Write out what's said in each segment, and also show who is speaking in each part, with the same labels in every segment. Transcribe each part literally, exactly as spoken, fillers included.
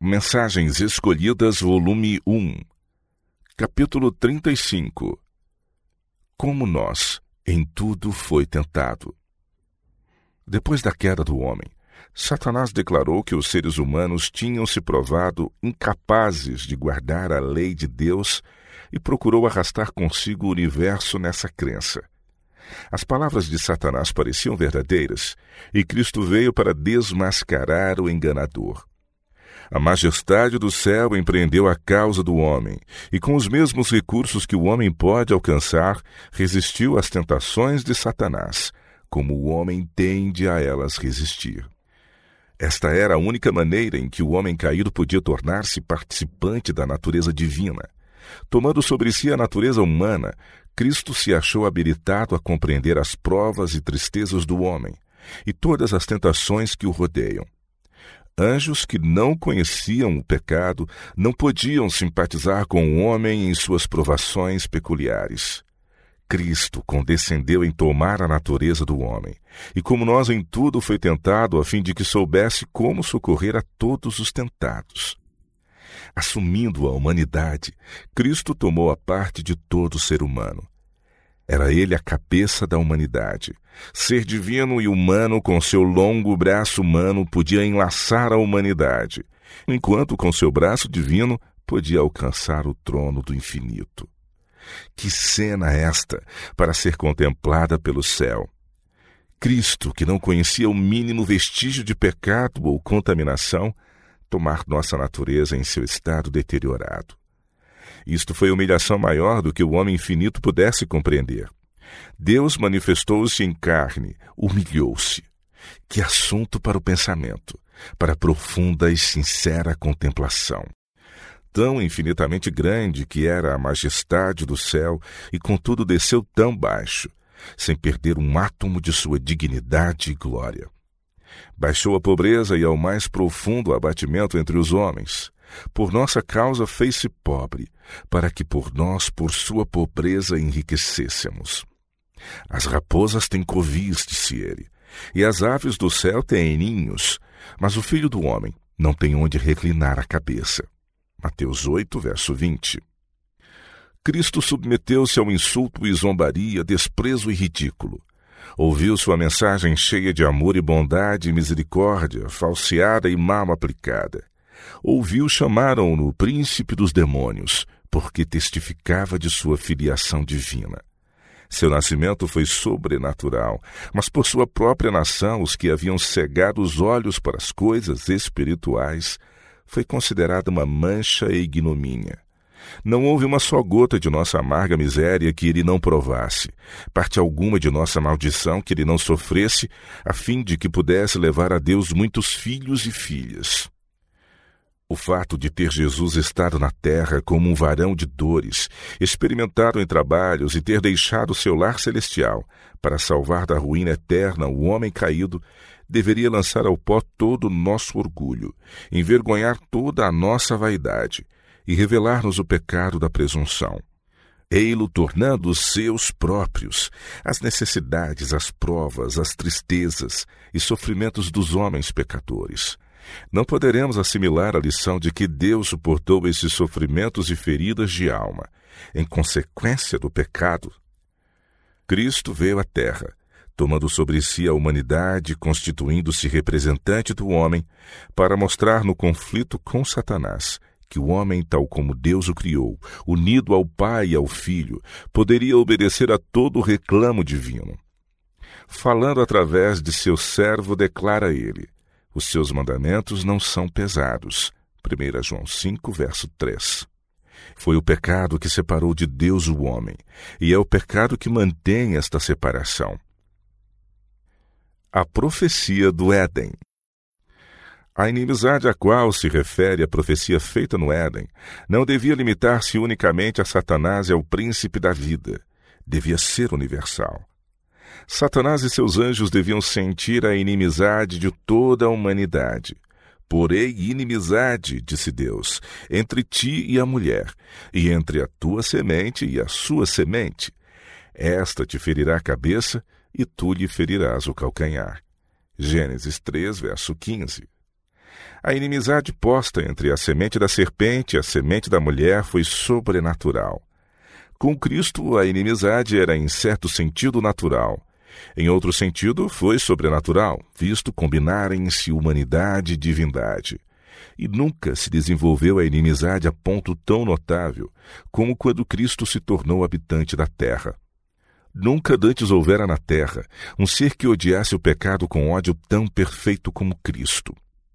Speaker 1: Mensagens Escolhidas, volume um, capítulo trinta e cinco. Como nós, em tudo foi tentado. Depois da queda do homem, Satanás declarou que os seres humanos tinham se provado incapazes de guardar a lei de Deus e procurou arrastar consigo o universo nessa crença. As palavras de Satanás pareciam verdadeiras e Cristo veio para desmascarar o enganador. A majestade do céu empreendeu a causa do homem e, com os mesmos recursos que o homem pode alcançar, resistiu às tentações de Satanás, como o homem tende a elas resistir. Esta era a única maneira em que o homem caído podia tornar-se participante da natureza divina. Tomando sobre si a natureza humana, Cristo se achou habilitado a compreender as provas e tristezas do homem e todas as tentações que o rodeiam. Anjos que não conheciam o pecado não podiam simpatizar com o homem em suas provações peculiares. Cristo condescendeu em tomar a natureza do homem, e como nós em tudo foi tentado a fim de que soubesse como socorrer a todos os tentados. Assumindo a humanidade, Cristo tomou a parte de todo ser humano. Era ele a cabeça da humanidade. Ser divino e humano, com seu longo braço humano, podia enlaçar a humanidade, enquanto com seu braço divino podia alcançar o trono do infinito. Que cena esta para ser contemplada pelo céu! Cristo, que não conhecia o mínimo vestígio de pecado ou contaminação, tomar nossa natureza em seu estado deteriorado. Isto foi humilhação maior do que o homem infinito pudesse compreender. Deus manifestou-se em carne, humilhou-se. Que assunto para o pensamento, para profunda e sincera contemplação. Tão infinitamente grande que era a majestade do céu e contudo desceu tão baixo, sem perder um átomo de sua dignidade e glória. Baixou à pobreza e ao mais profundo abatimento entre os homens. Por nossa causa fez-se pobre, para que por nós, por sua pobreza, enriquecêssemos. As raposas têm covis, disse ele, e as aves do céu têm ninhos, mas o filho do homem não tem onde reclinar a cabeça. Mateus oito, verso vinte. Cristo submeteu-se ao insulto e zombaria, desprezo e ridículo. Ouviu sua mensagem cheia de amor e bondade e misericórdia, falseada e mal aplicada. Ouviu chamaram-no príncipe dos demônios, porque testificava de sua filiação divina. Seu nascimento foi sobrenatural, mas por sua própria nação, os que haviam cegado os olhos para as coisas espirituais, foi considerado uma mancha e ignomínia. Não houve uma só gota de nossa amarga miséria que ele não provasse, parte alguma de nossa maldição que ele não sofresse, a fim de que pudesse levar a Deus muitos filhos e filhas. O fato de ter Jesus estado na terra como um varão de dores, experimentado em trabalhos e ter deixado seu lar celestial para salvar da ruína eterna o homem caído, deveria lançar ao pó todo o nosso orgulho, envergonhar toda a nossa vaidade e revelar-nos o pecado da presunção. Ei-lo tornando os seus próprios, as necessidades, as provas, as tristezas e sofrimentos dos homens pecadores. Não poderemos assimilar a lição de que Deus suportou esses sofrimentos e feridas de alma, em consequência do pecado. Cristo veio à terra, tomando sobre si a humanidade, constituindo-se representante do homem, para mostrar no conflito com Satanás que o homem, tal como Deus o criou, unido ao Pai e ao Filho, poderia obedecer a todo o reclamo divino. Falando através de seu servo, declara ele: os seus mandamentos não são pesados. primeira João cinco, verso três. Foi o pecado que separou de Deus o homem, e é o pecado que mantém esta separação. A profecia do Éden. A inimizade a qual se refere a profecia feita no Éden não devia limitar-se unicamente a Satanás e ao príncipe da vida. Devia ser universal. Satanás e seus anjos deviam sentir a inimizade de toda a humanidade. Porém, inimizade, disse Deus, entre ti e a mulher, e entre a tua semente e a sua semente. Esta te ferirá a cabeça, e tu lhe ferirás o calcanhar. Gênesis três, verso quinze. A inimizade posta entre a semente da serpente e a semente da mulher foi sobrenatural. Com Cristo, a inimizade era em certo sentido natural. Em outro sentido, foi sobrenatural, visto combinarem-se humanidade e divindade. E nunca se desenvolveu a inimizade a ponto tão notável como quando Cristo se tornou habitante da terra. Nunca dantes houvera na terra um ser que odiasse o pecado com ódio tão perfeito como Cristo.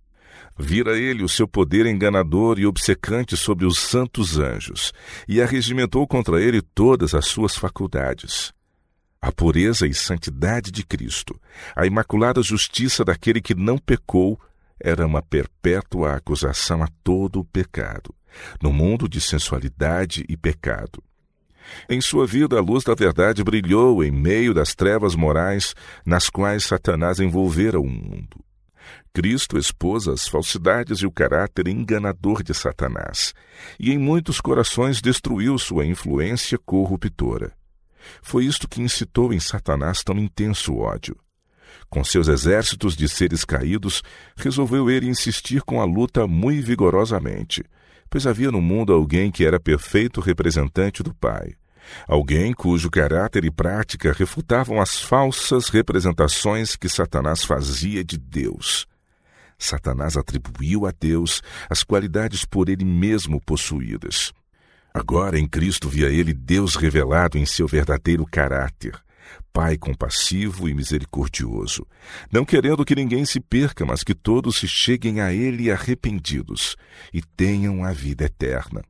Speaker 1: Vira ele o seu poder enganador e obcecante sobre os santos anjos, e arregimentou contra ele todas as suas faculdades. A pureza e santidade de Cristo, a imaculada justiça daquele que não pecou, era uma perpétua acusação a todo o pecado, no mundo de sensualidade e pecado. Em sua vida, a luz da verdade brilhou em meio das trevas morais nas quais Satanás envolvera o mundo. Cristo expôs as falsidades e o caráter enganador de Satanás, e em muitos corações destruiu sua influência corruptora. Foi isto que incitou em Satanás tão intenso ódio. Com seus exércitos de seres caídos, resolveu ele insistir com a luta muito vigorosamente, pois havia no mundo alguém que era perfeito representante do Pai, alguém cujo caráter e prática refutavam as falsas representações que Satanás fazia de Deus. Satanás atribuiu a Deus as qualidades por ele mesmo possuídas. Agora, em Cristo, via ele Deus revelado em seu verdadeiro caráter, Pai compassivo e misericordioso, não querendo que ninguém se perca, mas que todos se cheguem a ele arrependidos e tenham a vida eterna.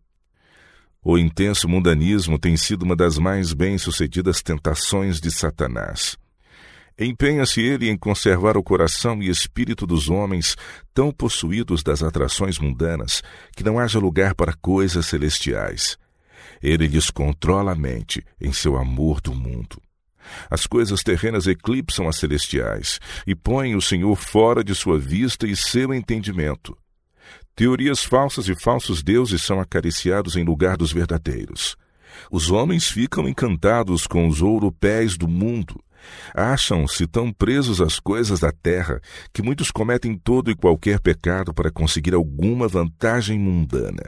Speaker 1: O intenso mundanismo tem sido uma das mais bem-sucedidas tentações de Satanás. Empenha-se ele em conservar o coração e espírito dos homens tão possuídos das atrações mundanas que não haja lugar para coisas celestiais. Ele lhes controla a mente em seu amor do mundo. As coisas terrenas eclipsam as celestiais e põem o Senhor fora de sua vista e seu entendimento. Teorias falsas e falsos deuses são acariciados em lugar dos verdadeiros. Os homens ficam encantados com os ouropés do mundo. Acham-se tão presos às coisas da terra que muitos cometem todo e qualquer pecado para conseguir alguma vantagem mundana.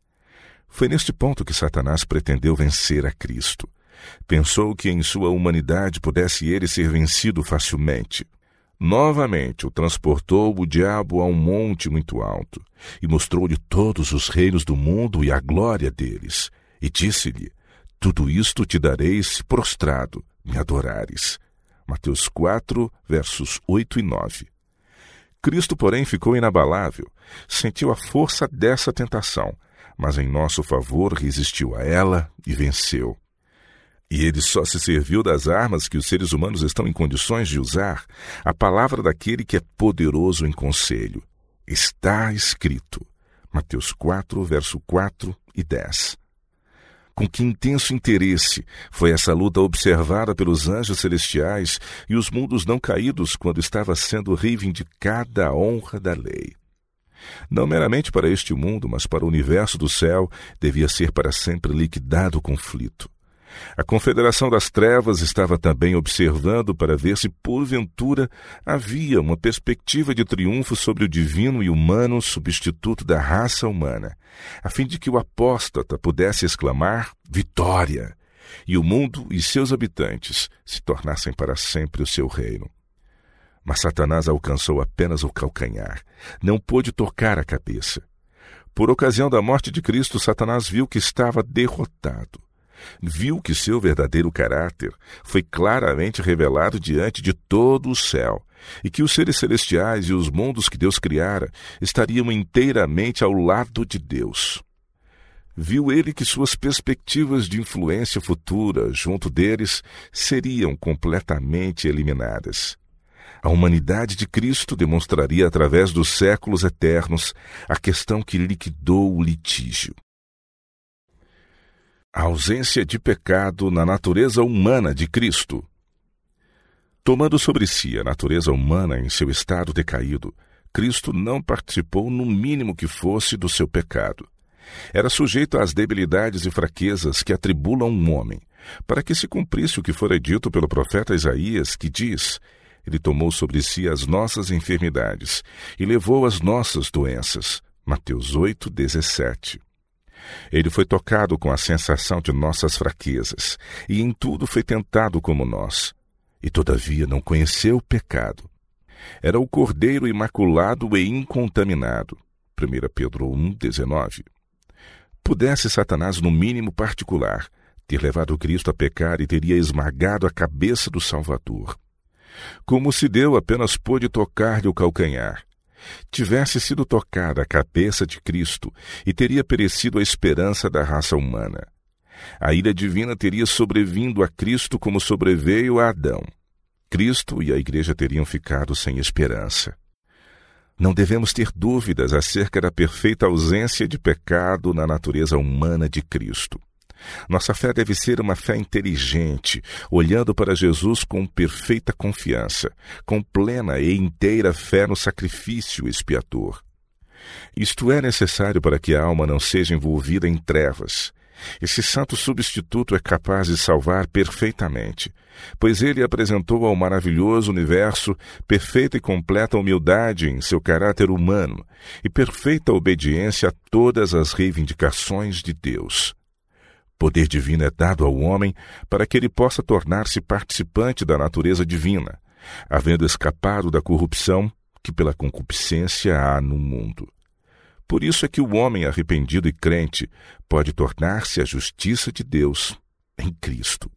Speaker 1: Foi neste ponto que Satanás pretendeu vencer a Cristo. Pensou que em sua humanidade pudesse ele ser vencido facilmente. Novamente o transportou o diabo a um monte muito alto e mostrou-lhe todos os reinos do mundo e a glória deles. E disse-lhe: tudo isto te darei se prostrado me adorares. Mateus quatro, versos oito e nove. Cristo, porém, ficou inabalável, sentiu a força dessa tentação, mas em nosso favor resistiu a ela e venceu. E ele só se serviu das armas que os seres humanos estão em condições de usar, a palavra daquele que é poderoso em conselho. Está escrito. Mateus quatro, verso quatro e dez. Com que intenso interesse foi essa luta observada pelos anjos celestiais e os mundos não caídos quando estava sendo reivindicada a honra da lei. Não meramente para este mundo, mas para o universo do céu, devia ser para sempre liquidado o conflito. A Confederação das Trevas estava também observando para ver se, porventura, havia uma perspectiva de triunfo sobre o divino e humano substituto da raça humana, a fim de que o apóstata pudesse exclamar vitória, e o mundo e seus habitantes se tornassem para sempre o seu reino. Mas Satanás alcançou apenas o calcanhar, não pôde tocar a cabeça. Por ocasião da morte de Cristo, Satanás viu que estava derrotado. Viu que seu verdadeiro caráter foi claramente revelado diante de todo o céu e que os seres celestiais e os mundos que Deus criara estariam inteiramente ao lado de Deus. Viu ele que suas perspectivas de influência futura junto deles seriam completamente eliminadas. A humanidade de Cristo demonstraria através dos séculos eternos a questão que liquidou o litígio. A ausência de pecado na natureza humana de Cristo. Tomando sobre si a natureza humana em seu estado decaído, Cristo não participou no mínimo que fosse do seu pecado. Era sujeito às debilidades e fraquezas que atribulam um homem, para que se cumprisse o que fora dito pelo profeta Isaías, que diz: Ele tomou sobre si as nossas enfermidades e levou as nossas doenças. Mateus oito, dezessete. Ele foi tocado com a sensação de nossas fraquezas, e em tudo foi tentado como nós, e todavia não conheceu o pecado. Era o Cordeiro imaculado e incontaminado. primeira Pedro um, dezenove. Pudesse Satanás, no mínimo particular, ter levado Cristo a pecar e teria esmagado a cabeça do Salvador. Como se Deus apenas pôde tocar-lhe o calcanhar, tivesse sido tocada a cabeça de Cristo e teria perecido a esperança da raça humana. A ira divina teria sobrevindo a Cristo como sobreveio a Adão. Cristo e a Igreja teriam ficado sem esperança. Não devemos ter dúvidas acerca da perfeita ausência de pecado na natureza humana de Cristo. Nossa fé deve ser uma fé inteligente, olhando para Jesus com perfeita confiança, com plena e inteira fé no sacrifício expiator. Isto é necessário para que a alma não seja envolvida em trevas. Esse santo substituto é capaz de salvar perfeitamente, pois ele apresentou ao maravilhoso universo perfeita e completa humildade em seu caráter humano e perfeita obediência a todas as reivindicações de Deus. Poder divino é dado ao homem para que ele possa tornar-se participante da natureza divina, havendo escapado da corrupção que pela concupiscência há no mundo. Por isso é que o homem arrependido e crente pode tornar-se a justiça de Deus em Cristo.